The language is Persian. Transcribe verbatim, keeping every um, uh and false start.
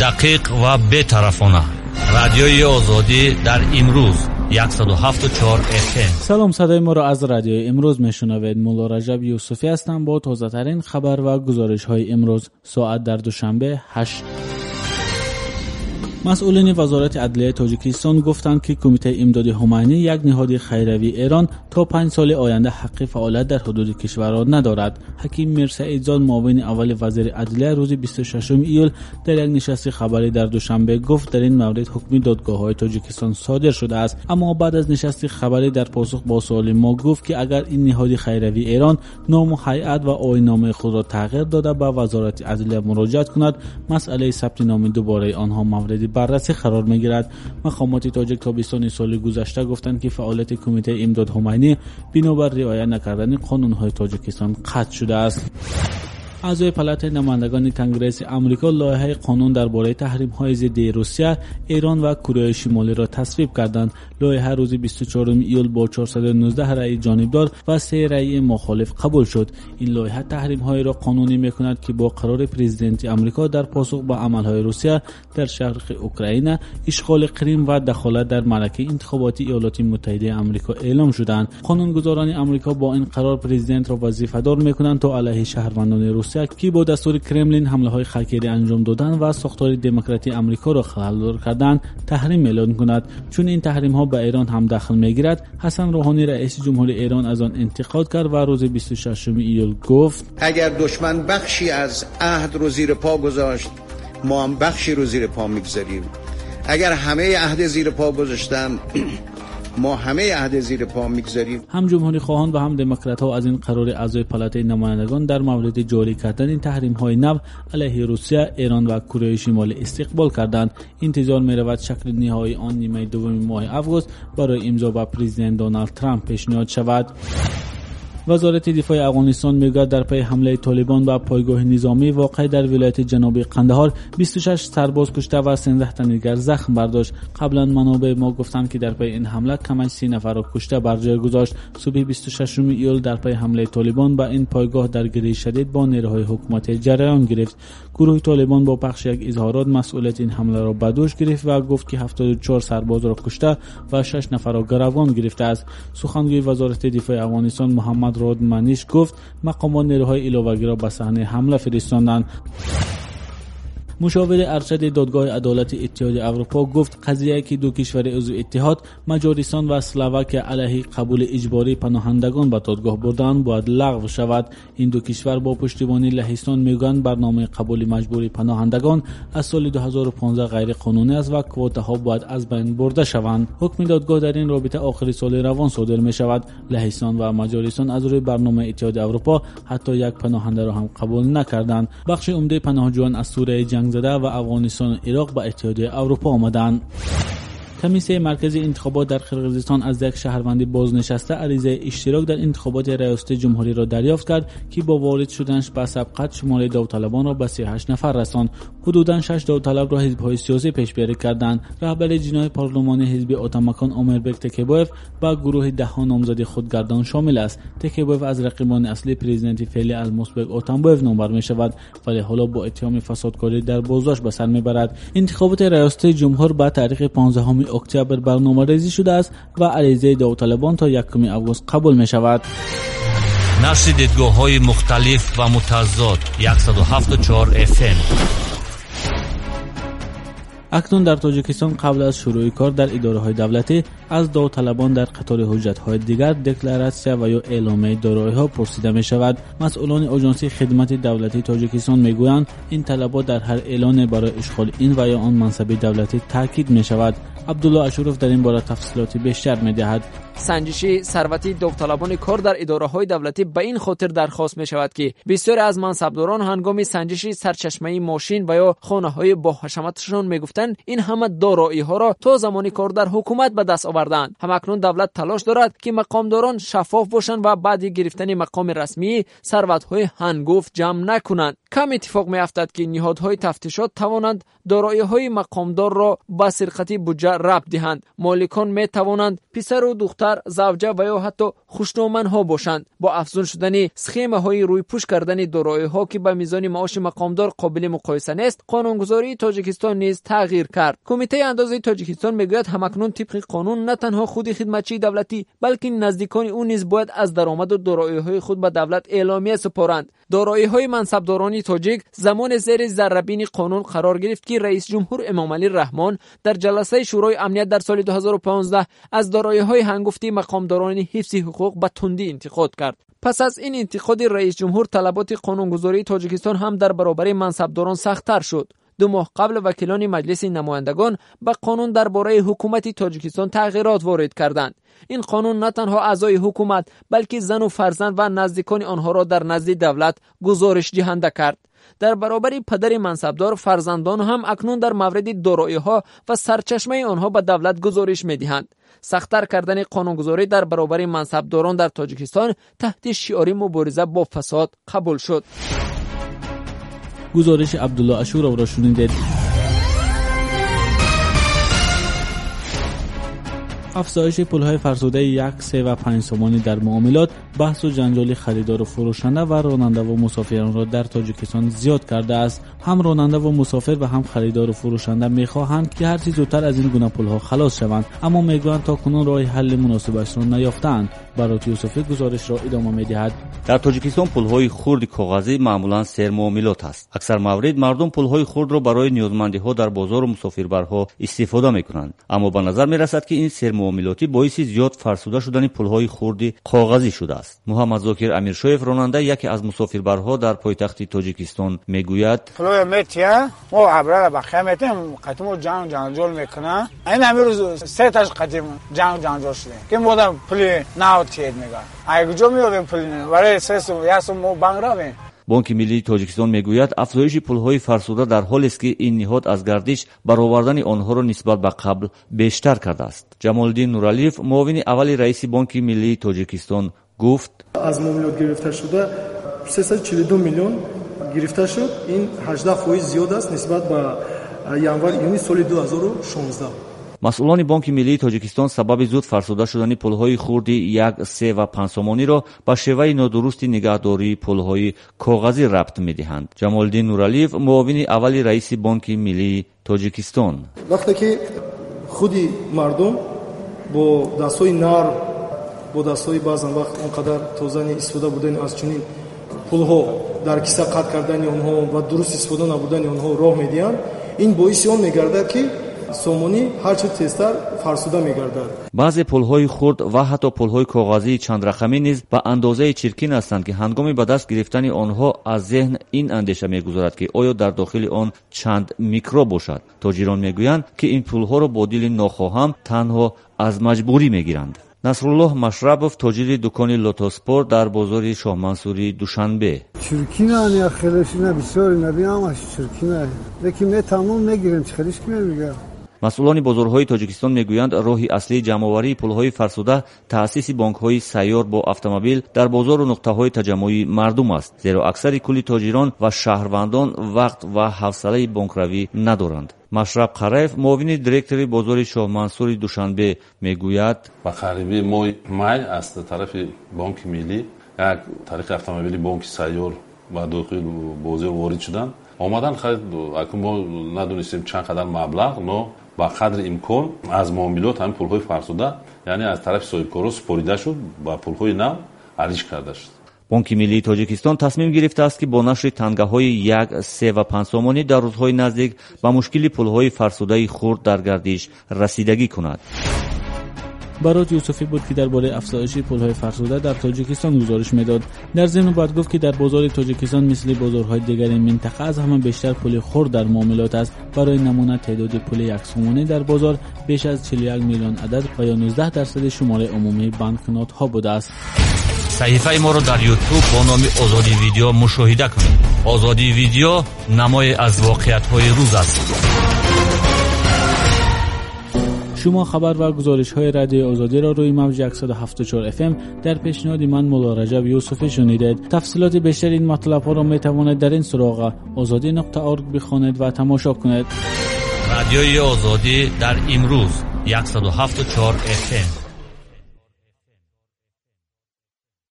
دقیق و بی‌طرفانه. رادیوی آزادی در امروز صد و هفت و چهار اف ام. سلام، صدای ما را از رادیوی امروز میشنوید. مولا رجب یوسفی هستم با تازه ترین خبر و گزارش های امروز. ساعت در دوشنبه هشت. مسئولین وزارت عدلیه تاجیکستان گفتند که کمیته امداد هماینی، یک نهاد خیروی ایران، تا پنج سال آینده حق فعالیت در حدود کشور را ندارد. حکیم میرسعیدزاد، معاون اول وزیر عدلیه، روز بیست و ششم ایول در یک نشست خبری در دوشنبه گفت در این مورد حکم دادگاه‌های تاجیکستان صادر شده است. اما بعد از نشست خبری در پاسخ با سوال ما گفت که اگر این نهاد خیروی ایران نام و هیئت و آیین‌نامه خود را تغییر داده به وزارت عدلیه مراجعه کند، مسئله ثبت نام دوباره آنها مورد بررسی قرار میگیرد. مقامات تاجیک تابستان سال گذشته گفتند که فعالیت کمیته امداد هماینی بنابر رعایت نکردن قانون‌های تاجیکستان قطع شده است. اعضای پالاتای نمایندگان کنگره آمریکا لایحه قانون درباره تحریم‌های ضد روسیه، ایران و کره شمالی را تصویب کردند. لایحه روز بیست و چهارم ایول با چهارصد و نوزده رأی جانبدار و سه رأی مخالف قبول شد. این لایحه تحریم‌های را قانونی می‌کند که با قرار پرزیدنت آمریکا در پاسخ به عمل‌های روسیه در شرق اوکراین، اشغال کریم و دخالت در معرکه انتخاباتی ایالات متحده آمریکا اعلام شدند. قانونگذاران آمریکا با این قرار پرزیدنت را وظیفه‌دار می‌کنند تا علیه شهروندان روسیه که با دستور کرملین حمله‌های خاکری انجام دادن و ساختار دموکراتی آمریکا را خلل کردن تحریم اعلان کند. چون این تحریم‌ها به ایران هم دخل می‌گیرد، حسن روحانی رئیس جمهوری ایران از آن انتقاد کرد و روز بیست و ششم ایول گفت اگر دشمن بخشی از عهد رو زیر پا گذاشت، ما هم بخشی رو زیر پا می‌گذاریم. اگر همه عهد زیر پا گذاشتن، ما همه عهد زیر پا میگذاریم. هم جمهوری خواهان و هم دموکرات ها از این قرار اعضای پالاتای نمایندگان در مورد جاری کردن این تحریم های نو علیه روسیه، ایران و کره شمالی استقبال کردند. انتظار می رود شکل نهایی آن نیمه دوم ماه آگوست برای امضا به پرزیدنت دونالد ترامپ پیشنهاد شود. وزارت دفاع افغانستان میگوید در پی حمله طالبان به پایگاه نظامی واقع در ولایت جنوبی قندهار بیست و شش سرباز کشته و سیزده تن دیگر زخم برداشت. قبلا منابع ما گفتند که در پی این حمله کم از سی نفر را کشته بر جای گذاشت. صبح بیست و ششم ایول در پی حمله طالبان به این پایگاه درگیری شدید با نیروهای حکومتی جریان گرفت. گروه طالبان با پخش یک اظهارات مسئولیت این حمله را به دوش گرفت و گفت که هفتاد و چهار سرباز را کشته و شش نفر را گروگان گرفته است. سخنگوی وزارت دفاع افغانستان محمد راد منیش گفت مقامات نیروهای علاوه‌ای را به صحنه حمله فرستاندند. مشاور ارشد دادگاه عدالت اتحاد اروپا گفت قضیه‌ای که دو کشور عضو اتحاد مجارستان و اسلواکیه علیه قبول اجباری پناهندگان به دادگاه بردند باید لغو شود. این دو کشور با پشتیبانی لهستان میگویند برنامه قبول مجبوری پناهندگان از سال دو هزار و پانزده غیر قانونی است و کوتاها باید از بین برده شوند. حکم دادگاه در این رابطه آخر سال روان صادر می شود. لهستان و مجارستان از روی برنامه اتحاد اروپا حتی یک پناهنده را هم قبول نکردند. بخش عمده پناهجویان از سوریه جنگ زده و افغانستان و عراق به اتحاد اروپا آمدند. کمیسیون مرکزی انتخابات در قرقیزستان از یک شهروند بازنشسته عریضه اشتراک در انتخابات ریاست جمهوری را دریافت کرد که با وارد شدنش به سبقت شماره داوطلبان را به سی و هشت نفر رساند. حدوداً شش داوطلب را حزب‌های سیاسی پیشبری کردند. رهبر جناح پارلمانی حزب اتمکان امربک تکیبایف با گروه ده ها نامزد خودگردان شامل است. تکیبایف از رقیبان اصلی پرزیدنت فعلی المسبک اتمبایف نامبر می شود، ولی حالا با اتهام فسادکاری در بازداشت به سر میبرد. انتخابات ریاست جمهور به تاریخ پانزدهم اکتبر برنامه‌ریزی شده است و عریضه داوطلبان تا یکم آگوست قبول می شود. نشر دیدگاه‌های مختلف و متضاد صد و هفت و چهار اف ام. اکنون در تاجیکستان قبل از شروع کار در اداره‌های دولتی از داوطلبان در قطار حجت‌های دیگر دکلراسیا و یا اعلامیه دارایی‌ها پرسیده می‌شود. مسئولان آژانس خدمات دولتی تاجیکستان می‌گویند این طلبات در هر اعلان برای اشغال این و یا آن منصب دولتی تاکید می‌شود. عبدالله اشرف در این باره تفصیلات بیشتر می‌دهد. سنجش ثروتی داوطلبان کار در اداره‌های دولتی به این خاطر درخواست می‌شود که بسیاری از منصبداران هنگام سنجش سرچشمه ماشین و یا خانه‌های با حشمتشان می‌گفتند گرفتن این همه دارایی ها را تا زمانی کار در حکومت به دست آوردند. همکنون دولت تلاش دارد که مقامداران شفاف باشند و بعد گرفتن مقام رسمی ثروت‌های هنگفت جمع نکنند. کم اتفاق می‌افتد که نهادهای تفتیشات توانند دارایی‌های مقامدار را با سرقتی بودجه ربط دهند. مالکان می‌توانند پسر و دختر، زوجه و یا حتی خوشنامان‌ها باشند. با افزون شدن سخیمه‌های روی پوش کردن دارایی‌ها که به میزان معاش مقامدار قابل مقایسه نیست، قانونگذاری تاجیکستان نیز تغییر کرد. کمیته اندازه تاجیکستان میگوید همکنون طبق قانون نه تنها خود خدمتچی دولتی بلکه نزدیکان او نیز باید از درآمد و دارایی‌های خود به دولت اعلامیه سپارند. دارایی‌های منصبداران تاجیک زمان زیر ذره‌بین قانون قرار گرفت که رئیس جمهور امامعلی رحمان در جلسه شورای امنیت در سال دو هزار و پانزده از دارایی‌های هنگفتی مقامداران حفظ حقوق به تندی انتقاد کرد. پس از این انتقاد رئیس جمهور طلبات قانونگذاری تاجیکستان هم در برابر منصبداران سخت‌تر شد. دو ماه قبل وکیلان مجلس نمایندگان به قانون درباره حکومت تاجیکستان تغییرات وارد کردند. این قانون نه تنها اعضای حکومت بلکه زن و فرزند و نزدیکان آنها را در نزد دولت گزارش دهنده کرد. در برابر پدر منصبدار، فرزندان هم اکنون در مورد دارایی‌ها و سرچشمه آنها به دولت گزارش می‌دهند. سخت‌تر کردن قانونگذاری در برابر منصبداران در تاجیکستان تحت شعار مبارزه با فساد قبول شد. گزارش عبدالله اشورا را شنیدید. افزایش پولهای فرسوده یک، سه و پنج سومانی در معاملات بحث و جنجال خریدار و فروشنده و راننده و مسافران را در تاجیکستان زیاد کرده است. هم راننده و مسافر و هم خریدار و فروشنده می‌خواهند که هر چه زودتر از این گونه پولها خلاص شوند، اما میگویند تا کنون راه حل مناسبش را نیافتند. برات یوسفی گزارش را ادامه می‌دهد. در تاجیکستان پولهای خرد کاغذی معمولاً سرمعاملات است. اکثر موارد مردم پولهای خرد را برای نیازمندی‌ها در بازار و مسافربرها استفاده می‌کنند، اما به نظر می‌رسد که این سرمعاملاتی باعث زیاد فرسوده شدن پولهای خرد کاغذی شده است. محمد زاکر امیرشویف راننده یکی از مسافربرها در پایتخت تاجیکستان میگوید: پولای متیا ما عبره با خیمتیم قطمو جان جانجول میکنه. این امروز سه تاش قطم جان جانجول شده که مودم پول ناو تید میگه. اگه جو میوریم پول برای سه یاسو مو بانک را بین. بانک ملی تاجیکستان میگوید افزایش پولهای فرسوده در حالی است که این نهاد از گردش برآوردن آنها را نسبت به قبل بیشتر کرده است. جمالدین نورالیف معاون اول رئیس بانک ملی تاجیکستان گفت: از معاملات گرفته شده سیصد و چهل و دو میلیون گرفته شد. این هجده فیصد زیاد است نسبت به январ یونی سال دو هزار و شانزده. مسئولان بانک ملی تاجیکستان سبب زود فرسوده شدن پولهای خرد یک، سه و پنج سومانی را به شیوه نادرست نگهداری پولهای کاغذی ربط می‌دهند. جمالدین نورالیف معاون اول رئیس بانک ملی تاجیکستان: وقتی که خودی مردم با دستای نرم با دستای بعضن وقت اونقدر تازه استفاده بودن از چنین پولها در کیسه قطع کردن آنها و درست استفاده نبودن آنها راه می‌دهند، این باعث آن می‌گردد که سومونی هرچه تیزتر فرسوده می‌گردد. بعضی پولهای خرد و حتی پولهای کاغذی چند رقمی نیز به اندازه چرکین هستند که هنگام به دست گرفتن آنها از ذهن این اندیشه می‌گذرد که آیا در داخل آن چند میکروب باشد. تاجران میگویند که این پولها را با دل ناخواهم تنها از مجبوری میگیرند. نصرالله مشربов تاجر دکان لوتوسپور در بازار شاه منصوری دوشنبه: چرکینه یا خیلیشونه بسیار نبیامش چرکینه لیکن می تمام میگیریم خیلیش میگم. مسئولان بازارهای تاجیکستان میگویند راه اصلی جمع‌آوری پولهای فرسوده تأسیس بانک‌های سیار با اتومبیل در بازار و نقطه‌های تجمعی مردم است، زیرا اکثر کل تاجران و شهروندان وقت و حوصله بانکروی ندارند. مشرب قریف معاون دیرکتور بازار شاه منصوری دوشنبه میگوید: با قریبی ماه مای از طرف بانک ملی یک طریق اتومبیل بانک سیار و داخل بازار وارد شدند. آمدن خرید اکنون ما ندونستیم چند قدر مبلغ، نه با قدر امکان از معاملات همین پولهای فرسوده یعنی از طرف صاحبکارا سپریده شد با پولهای نو عریض کرده شد. بانک ملی تاجیکستان تصمیم گرفته است که با نشر تنگه‌های یک، سه و پنج سومانی در روزهای نزدیک به مشکل پولهای فرسوده خرد در گردش رسیدگی کند. برات یوسفی بود که درباره افزایش پولهای فرسوده در تاجیکستان گزارش میداد. در ضمن باید گفت که در بازار تاجیکستان مثل بازارهای دیگر منطقه از همه بیشتر پول خرد در معاملات است. برای نمونه تعداد پول یک سومانی در بازار بیش از چهل و یک میلیون عدد و یا نوزده درصد شماره عمومی بانکنوت ها بوده است. صحیفه ما را در یوتیوب با نام آزادی ویدیو مشاهده کنید. آزادی ویدیو نمای از واقعیت های روز است. شما خبر و گزارش های رادیو آزادی را روی موج صد و هفتاد و چهار اف ام در پیشنهاد من مولا رجب یوسفی شنیدید. تفصیلات بیشتر این مطلب ها را می توانید در این سراغ آزادی نقطه اورگ بخوانید و تماشا کنید. رادیوی آزادی در امروز صد و هفتاد و چهار اف ام